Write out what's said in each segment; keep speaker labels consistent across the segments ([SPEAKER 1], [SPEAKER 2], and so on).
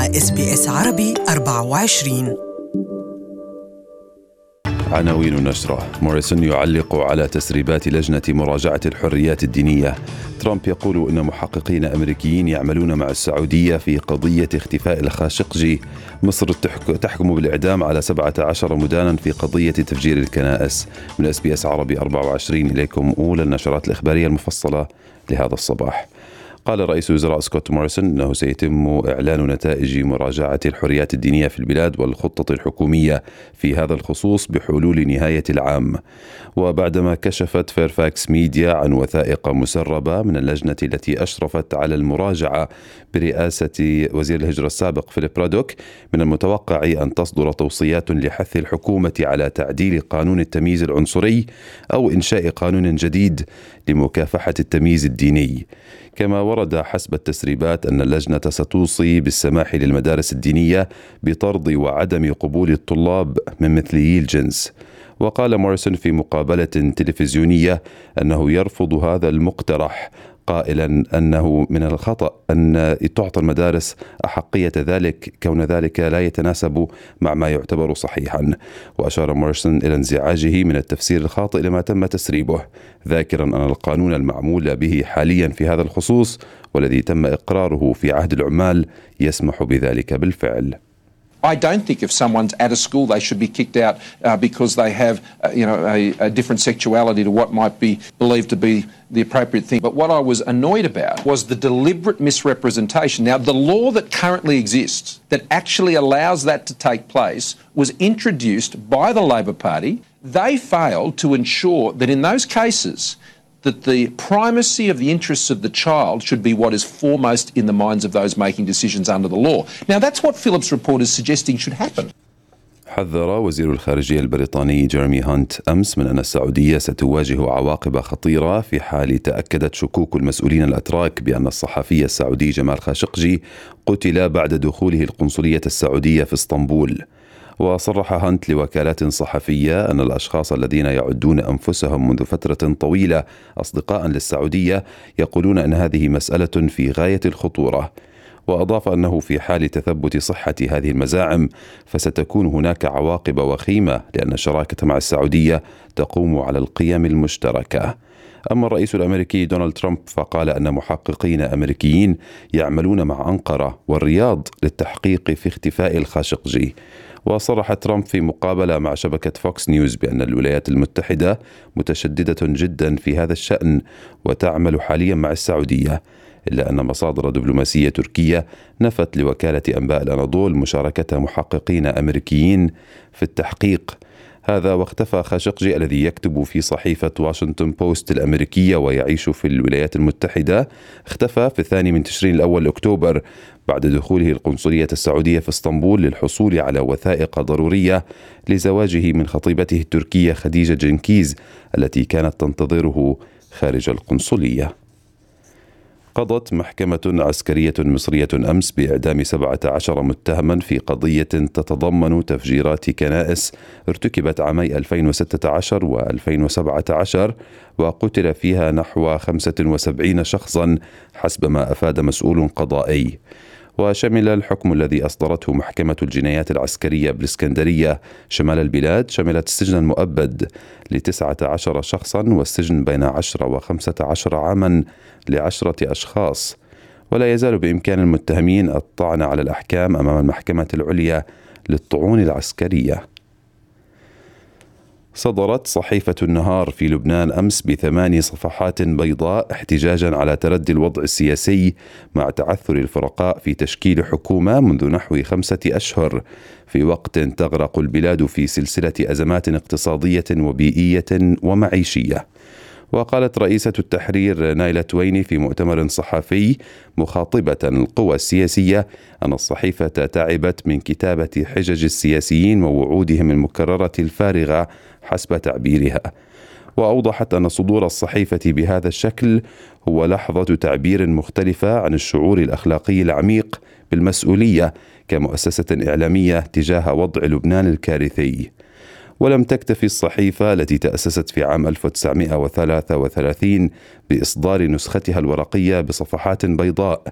[SPEAKER 1] مع SBS عربي 24.
[SPEAKER 2] عناوين النشرة: موريسون يعلق على تسريبات لجنة مراجعة الحريات الدينية. ترامب يقول إن محققين أمريكيين يعملون مع السعودية في قضية اختفاء الخاشقجي. مصر تحكم بالإعدام على 17 مدانا في قضية تفجير الكنائس. من SBS عربي 24 إليكم أولى النشرات الإخبارية المفصلة لهذا الصباح. قال رئيس الوزراء سكوت موريسون أنه سيتم إعلان نتائج مراجعة الحريات الدينية في البلاد والخطة الحكومية في هذا الخصوص بحلول نهاية العام. وبعدما كشفت فيرفاكس ميديا عن وثائق مسربة من اللجنة التي أشرفت على المراجعة برئاسة وزير الهجرة السابق فيليب رادوك، من المتوقع أن تصدر توصيات لحث الحكومة على تعديل قانون التمييز العنصري أو إنشاء قانون جديد لمكافحة التمييز الديني. كما ورد حسب التسريبات أن اللجنة ستوصي بالسماح للمدارس الدينية بطرد وعدم قبول الطلاب من مثليي الجنس. وقال موريسون في مقابلة تلفزيونية أنه يرفض هذا المقترح، قائلا أنه من الخطأ أن تعطى المدارس أحقية ذلك كون ذلك لا يتناسب مع ما يعتبر صحيحا. وأشار موريسون إلى انزعاجه من التفسير الخاطئ لما تم تسريبه، ذاكرا أن القانون المعمول به حاليا في هذا الخصوص والذي تم إقراره في عهد العمال يسمح بذلك بالفعل.
[SPEAKER 3] I don't think if someone's at a school they should be kicked out because they have a different sexuality to what might be believed to be the appropriate thing. But what I was annoyed about was the deliberate misrepresentation. Now, the law that currently exists that actually allows that to take place was introduced by the Labor Party. They failed to ensure that in those cases that the primacy of the interests of the child should be what is foremost in the minds of those making decisions under the law. Now, that's what Phillips' report is suggesting should happen.
[SPEAKER 2] حذر وزير الخارجية البريطاني جيرمي هانت أمس من أن السعودية ستواجه عواقب خطيرة في حال تأكدت شكوك المسؤولين الأتراك بأن الصحفي السعودي جمال خاشقجي قتل بعد دخوله القنصلية السعودية في اسطنبول. وصرح هانت لوكالات صحفية أن الأشخاص الذين يعدون أنفسهم منذ فترة طويلة أصدقاء للسعودية يقولون أن هذه مسألة في غاية الخطورة. وأضاف أنه في حال تثبت صحة هذه المزاعم فستكون هناك عواقب وخيمة، لأن الشراكة مع السعودية تقوم على القيم المشتركة. أما الرئيس الأمريكي دونالد ترامب فقال أن محققين أمريكيين يعملون مع أنقرة والرياض للتحقيق في اختفاء الخاشقجي. وصرح ترامب في مقابلة مع شبكة فوكس نيوز بأن الولايات المتحدة متشددة جدا في هذا الشأن وتعمل حاليا مع السعودية، إلا أن مصادر دبلوماسية تركية نفت لوكالة أنباء الأناضول مشاركة محققين أمريكيين في التحقيق. هذا واختفى خاشقجي الذي يكتب في صحيفة واشنطن بوست الأمريكية ويعيش في الولايات المتحدة، اختفى في 2 من تشرين الأول أكتوبر بعد دخوله القنصلية السعودية في اسطنبول للحصول على وثائق ضرورية لزواجه من خطيبته التركية خديجة جنكيز التي كانت تنتظره خارج القنصلية. قضت محكمة عسكرية مصرية أمس بإعدام 17 متهما في قضية تتضمن تفجيرات كنائس ارتكبت عامي 2016 و2017 وقتل فيها نحو 75 شخصا حسب ما أفاد مسؤول قضائي. وشمل الحكم الذي أصدرته محكمة الجنايات العسكرية بالإسكندرية شمال البلاد شملت السجن المؤبد ل19 شخصا والسجن بين 10 و15 عاما ل10 أشخاص. ولا يزال بإمكان المتهمين الطعن على الأحكام أمام المحكمة العليا للطعون العسكرية. صدرت صحيفة النهار في لبنان أمس ب8 صفحات بيضاء احتجاجا على تردي الوضع السياسي مع تعثر الفرقاء في تشكيل حكومة منذ نحو 5 أشهر، في وقت تغرق البلاد في سلسلة أزمات اقتصادية وبيئية ومعيشية. وقالت رئيسة التحرير نايلة تويني في مؤتمر صحفي مخاطبة القوى السياسية أن الصحيفة تعبت من كتابة حجج السياسيين ووعودهم المكررة الفارغة حسب تعبيرها. وأوضحت أن صدور الصحيفة بهذا الشكل هو لحظة تعبير مختلفة عن الشعور الأخلاقي العميق بالمسؤولية كمؤسسة إعلامية تجاه وضع لبنان الكارثي. ولم تكتفي الصحيفة التي تأسست في عام 1933 بإصدار نسختها الورقية بصفحات بيضاء،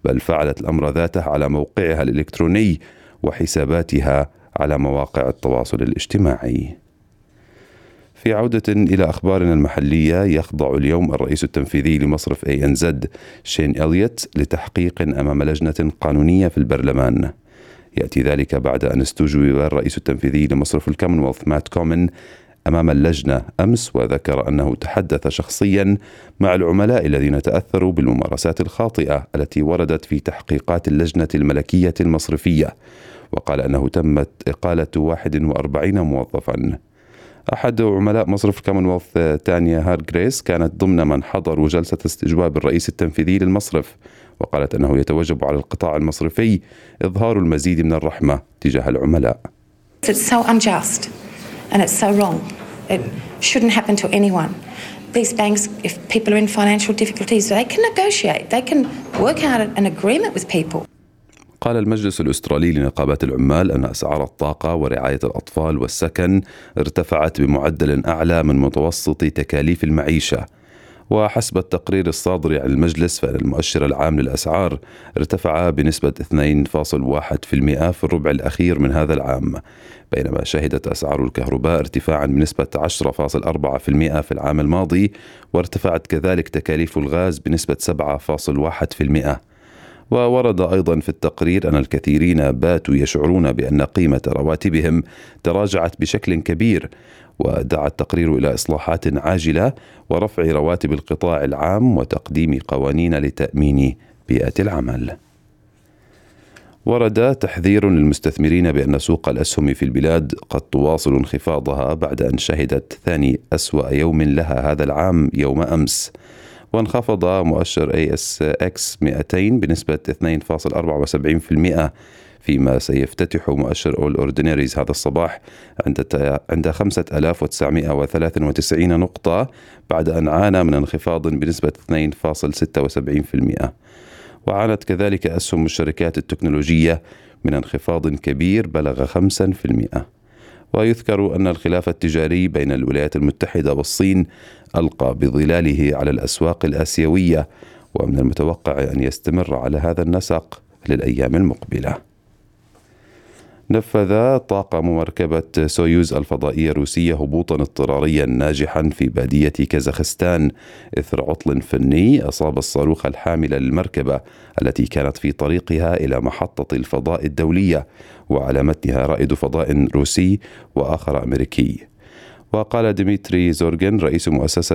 [SPEAKER 2] بل فعلت الأمر ذاته على موقعها الإلكتروني وحساباتها على مواقع التواصل الاجتماعي. في عودة إلى أخبارنا المحلية، يخضع اليوم الرئيس التنفيذي لمصرف ANZ شين إليوت لتحقيق أمام لجنة قانونية في البرلمان. يأتي ذلك بعد أن استجوب الرئيس التنفيذي لمصرف الكومنولث مات كومن أمام اللجنة أمس، وذكر أنه تحدث شخصيا مع العملاء الذين تأثروا بالممارسات الخاطئة التي وردت في تحقيقات اللجنة الملكية المصرفية، وقال أنه تمت إقالة 41 موظفا. أحد عملاء مصرف كومنولث تانيا هارغريس كانت ضمن من حضروا جلسة استجواب الرئيس التنفيذي للمصرف، وقالت أنه يتوجب على القطاع المصرفي إظهار المزيد من الرحمة تجاه العملاء.
[SPEAKER 4] It's so unjust and it's so wrong. It shouldn't happen to anyone. These banks, if people are in financial difficulties, they can negotiate. They can work out an agreement with people.
[SPEAKER 2] قال المجلس الأسترالي لنقابات العمال أن أسعار الطاقة ورعاية الأطفال والسكن ارتفعت بمعدل أعلى من متوسط تكاليف المعيشة. وحسب التقرير الصادر عن المجلس، فإن المؤشر العام للأسعار ارتفع بنسبة 2.1% في الربع الأخير من هذا العام، بينما شهدت أسعار الكهرباء ارتفاعا بنسبة 10.4% في العام الماضي، وارتفعت كذلك تكاليف الغاز بنسبة 7.1%. وورد أيضا في التقرير أن الكثيرين باتوا يشعرون بأن قيمة رواتبهم تراجعت بشكل كبير، ودعا التقرير إلى إصلاحات عاجلة ورفع رواتب القطاع العام وتقديم قوانين لتأمين بيئة العمل. ورد تحذير للمستثمرين بأن سوق الأسهم في البلاد قد تواصل انخفاضها بعد أن شهدت ثاني أسوأ يوم لها هذا العام يوم أمس، وانخفض مؤشر ASX 200 بنسبة 2.74%، فيما سيفتتح مؤشر All Ordinaries هذا الصباح عند 5993 نقطة بعد أن عانى من انخفاض بنسبة 2.76%. وعانت كذلك أسهم الشركات التكنولوجية من انخفاض كبير بلغ 5%. ويذكر أن الخلاف التجاري بين الولايات المتحدة والصين ألقى بظلاله على الأسواق الآسيوية، ومن المتوقع أن يستمر على هذا النسق للأيام المقبلة. نفذ طاقم مركبة سويوز الفضائية الروسية هبوطا اضطراريا ناجحا في بادية كازاخستان إثر عطل فني أصاب الصاروخ الحامل للمركبة التي كانت في طريقها إلى محطة الفضاء الدولية، وعلى متنها رائد فضاء روسي وآخر أمريكي. وقال ديمتري زورغن رئيس مؤسسة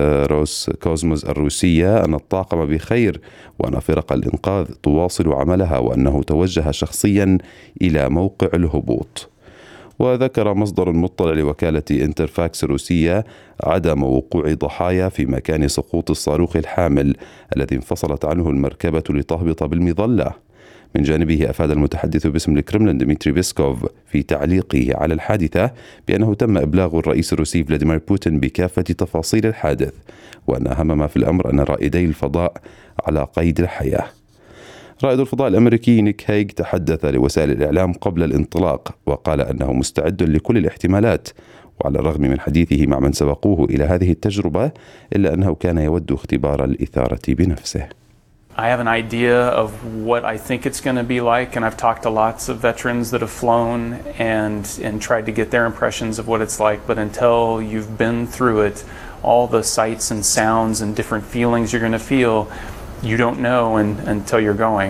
[SPEAKER 2] روس كوزموس الروسية أن الطاقم بخير، وأن فرق الإنقاذ تواصل عملها، وأنه توجه شخصيا إلى موقع الهبوط. وذكر مصدر مطلع لوكالة انترفاكس الروسية عدم وقوع ضحايا في مكان سقوط الصاروخ الحامل الذي انفصلت عنه المركبة لتهبط بالمظلة. من جانبه أفاد المتحدث باسم الكرملين ديمتري بيسكوف في تعليقه على الحادثة بأنه تم إبلاغ الرئيس الروسي فلاديمير بوتين بكافة تفاصيل الحادث، وأن أهم ما في الأمر أن رائدي الفضاء على قيد الحياة. رائد الفضاء الأمريكي نيك هيج تحدث لوسائل الإعلام قبل الانطلاق، وقال أنه مستعد لكل الاحتمالات، وعلى الرغم من حديثه مع من سبقوه إلى هذه التجربة إلا أنه كان يود اختبار الإثارة بنفسه.
[SPEAKER 5] I have an idea of what I think it's going to be like, and I've talked to lots of veterans that have flown and tried to get their impressions of what it's like, but until you've been through it, all the sights and sounds and different feelings you're going to feel, you don't know until you're going.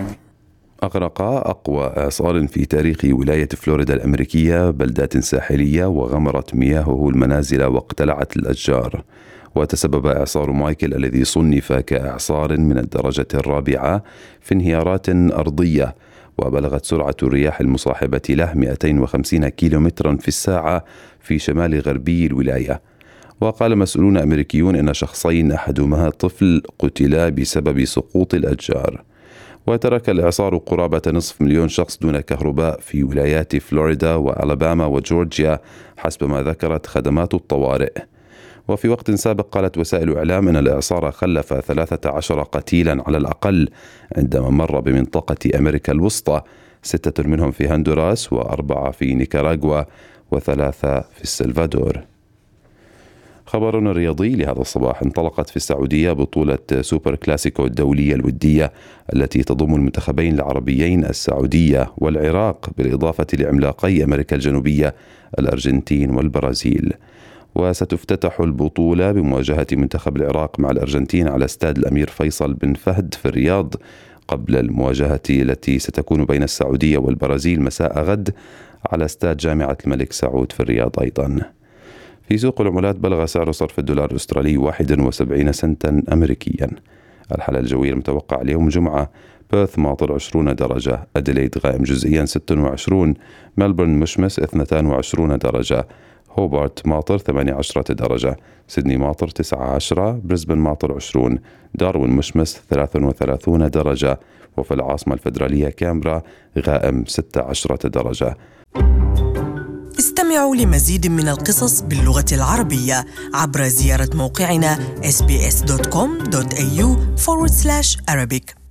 [SPEAKER 2] أغرق أقوى إعصار في تاريخ ولاية فلوريدا الأمريكية بلدات ساحلية، وغمرت مياهه المنازل واقتلعت الأشجار. وتسبب إعصار مايكل الذي صنف كإعصار من الدرجة الرابعة في انهيارات أرضية، وبلغت سرعة الرياح المصاحبة له 250 كيلومترا في الساعة في شمال غربي الولاية. وقال مسؤولون أمريكيون إن شخصين أحدهما طفل قتلا بسبب سقوط الأشجار. وترك الإعصار قرابة 500,000 شخص دون كهرباء في ولايات فلوريدا وألاباما وجورجيا حسب ما ذكرت خدمات الطوارئ. وفي وقت سابق قالت وسائل إعلام أن الإعصار خلف 13 قتيلا على الأقل عندما مر بمنطقة أمريكا الوسطى، 6 منهم في هندوراس، و4 في نيكاراغوا، و3 في السلفادور. خبر رياضي لهذا الصباح: انطلقت في السعودية بطولة سوبر كلاسيكو الدولية الودية التي تضم المنتخبين العربيين السعودية والعراق بالإضافة لعملاقي أمريكا الجنوبية الأرجنتين والبرازيل. وستفتتح البطولة بمواجهة منتخب العراق مع الأرجنتين على استاد الأمير فيصل بن فهد في الرياض، قبل المواجهة التي ستكون بين السعودية والبرازيل مساء غد على استاد جامعة الملك سعود في الرياض أيضا. في سوق العملات بلغ سعر صرف الدولار الأسترالي 71 سنتا أمريكيا. الحالة الجوية المتوقعة اليوم جمعة: بيرث ماطر 20 درجة، أديليد غائم جزئيا 26، ملبورن مشمس 22 درجة، هوبارت ماطر 18 درجة، سيدني ماطر 19، بريسبن ماطر 20، داروين مشمس 33 درجة، وفي العاصمة الفيدرالية كامبرا غائم 16 درجة.
[SPEAKER 1] استمعوا لمزيد من القصص باللغة العربية عبر زيارة موقعنا sbs.com.au/Arabic.